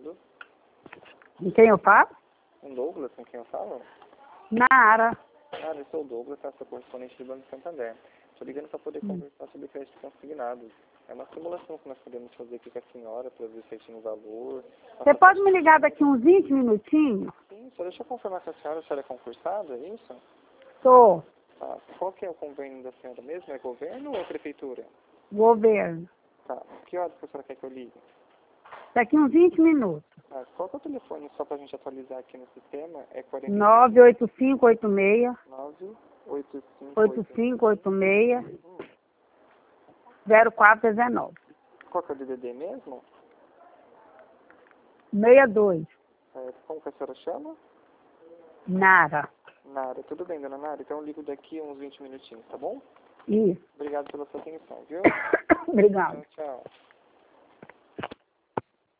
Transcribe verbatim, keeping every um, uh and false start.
falando? Com quem eu falo? Com Douglas, com quem eu falo? Nara. Ah, eu sou o Douglas, tá? Sou correspondente do Banco Santander. Estou ligando para poder Hum. conversar sobre crédito consignado. É uma simulação que nós podemos fazer aqui com a senhora para ver certinho o valor. Você pode me ligar daqui uns vinte minutinhos? Sim, só deixa eu confirmar com a senhora, a senhora é concursada, é isso? Sou. Tá. Qual que é o convênio da senhora mesmo? É governo ou é prefeitura? Governo. Tá. Que horas que a senhora quer que eu ligue? Daqui uns vinte minutos. Ah, qual que é o telefone só pra gente atualizar aqui no sistema? É quarenta nove oito cinco oito seis, nove oito cinco oito oito. cinco oito seis, Hum. zero quatro um nove. Qual que é o D D D mesmo? seis dois. É, como que a senhora chama? Nara. Nara. Tudo bem, dona Nara? Então eu ligo daqui uns vinte minutinhos, tá bom? Isso. Obrigado pela sua atenção, viu? Obrigado. Tchau, tchau.